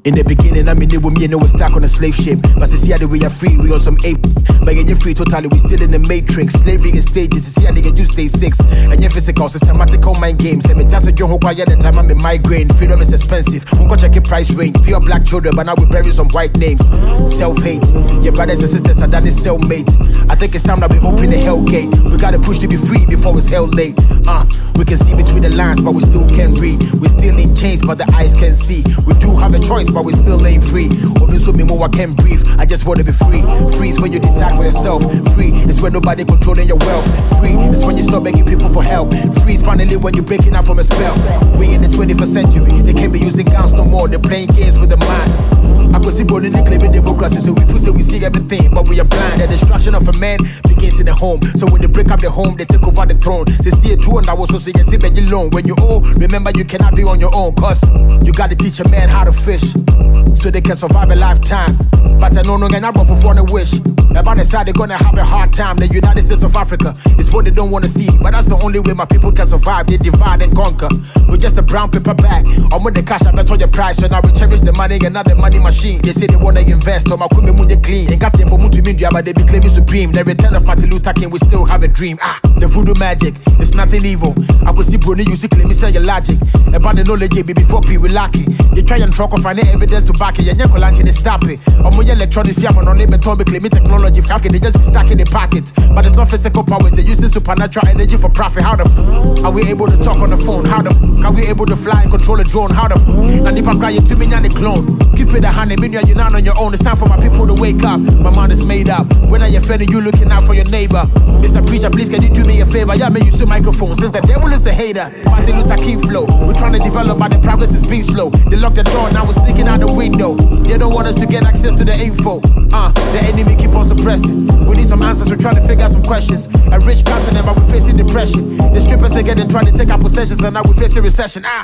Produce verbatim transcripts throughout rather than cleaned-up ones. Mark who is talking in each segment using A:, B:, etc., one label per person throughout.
A: In the beginning, I mean, they were me and they were stuck on a slave ship. But see how the way you're free, we on some ape. But you're free totally, we still in the matrix. Slavery in stages, see how they get you stay six. And your physical, systematic on mind games. And me tell you, who quiet the time I'm in migraine. Freedom is expensive. I'm gonna check your price range. Pure black children, but now we bury some white names. Self-hate. Your brothers and sisters are done his cellmate. I think it's time that we open the hell gate. We gotta push to be free before it's hell late. Uh, we can see between the lines, but we still can't read. We still in chains, but the eyes can see. We do have a choice, but we still ain't free. Open so me more, I can't breathe. I just wanna be free. Free is when you decide for yourself. Free is when nobody controlling your wealth. Free is when you stop begging people for help. Free is finally when you're breaking out from a spell. We in the twenty-first century, they can't be using guns no more. They're playing games with the mind. I could see body claiming democracy, so we feel say we see everything, but we are blind. The destruction of a man begins in the home. So when they break up the home, they take over the throne. They see a two and I was so you can see Benji alone. When you old, remember you cannot be on your own, cause you gotta teach a man how to fish, so they can survive a lifetime. But I know no gonna for foreign wish. About the side they're gonna have a hard time. The United States of Africa is what they don't wanna see, but that's the only way my people can survive. They divide and conquer. We're just a brown paper bag. I'm with the cash, I bet on your price. So now we cherish the money and not the money machine. They say they wanna invest, or my queen munde clean. Ain't got them for to India, but they be claiming supreme. The return of Martin Luther King, we still have a dream. Ah, the voodoo magic, it's nothing evil. I could see Bruni, you see claim me say your logic. About the knowledge, baby, before people lack it. You try and truck or find the evidence to back it. And you're going to stop it. I'm with electronics, yeah, on neighbor told me claiming technology. F they just be stuck in the pocket. But it's not physical powers, they're using supernatural energy for profit. How the f are we able to talk on the phone? How the f are we able to fly and control a drone? How the f and if I'm crying to me and the clone. Keep it a hundred million, you're not on your own. It's time for my people to wake up. My mind is made up. When are you friendly, you looking out for your neighbor? Mister Preacher, please can you do me a favor? Yeah, me use a microphone since the devil is a hater. Martin Luther King flow. We're trying to develop, but the progress is being slow. They lock the door, now we're sneaking out the window. They don't want us to get access to the info. Uh, the enemy keep on suppressing. We need some answers, we're trying to figure out some questions. A rich continent, but we're facing depression. The strippers again and trying to take our possessions, and now we're facing recession. Ah.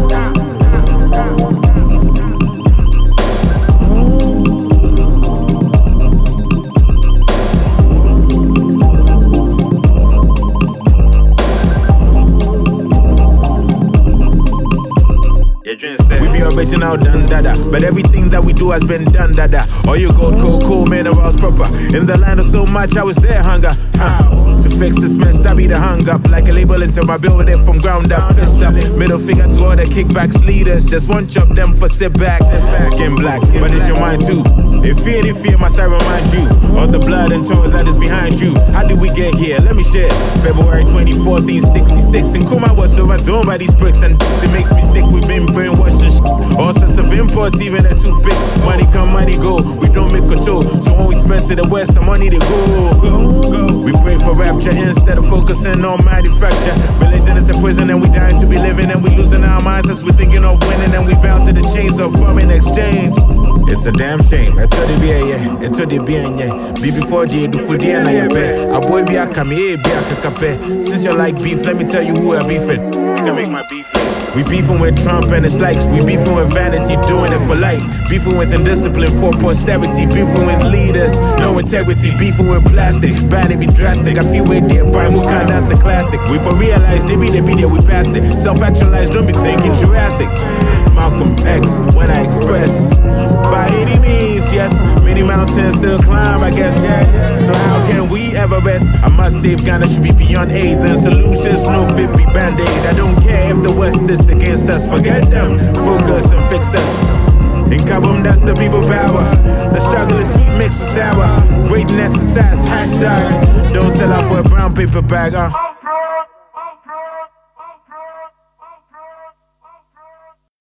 B: We be original done dada, but everything that we do has been done dada. All you gold, cool, cool, minerals proper. In the line of so much, I was there hunger. Uh, to fix this mess, that be the hung up. Like a label until my build it from ground up. Fist up, middle finger to all the kickbacks leaders. Just one chop them for sit back. Skin black, but it's your mind too. If fear, if fear, must I remind you of the blood and toil that is behind you. How did we get here? Let me share. February twenty-fourth, nineteen sixty-six. And Kuma was overthrown by these bricks, and it makes me sick. We've been brainwashed and shit. All sorts of imports, even a toothpick. Money come, money go. We don't make control. So when we spend to the west, the money they go. We pray for rapture instead of focusing on manufacture. Religion is a prison, and we dying to be living, and we losing our minds as we thinking of winning, and we bound to the chains of foreign exchange. It's a damn shame. I told you, yeah, I told you, yeah. Be before the do for the and I bet. A boy be a come here, be a cacape. Since you like beef, let me tell you who I beefing. Can make my beef. We beefing with Trump and his likes. We beefing with vanity, doing it for likes. Beefing with indiscipline for posterity. Beefing with leaders, no integrity. Beefing with plastic, bad and be drastic. I feel we're there, by Muka, that's a classic. We for realize, they be the video, we passed it. Self-actualized, don't be thinking Jurassic. Malcolm X, when I express. By any means, yes. Many mountains still climb, I guess. So how can we ever rest? I must say Ghana should be beyond aid. The solutions, no fit be band-aid. I don't care if the West is against us. Forget them, focus and fix us. In Kaboom, that's the people power. The struggle is sweet mixed with sour. Greatness is sass, hashtag. Don't sell out for a brown paper bag, huh?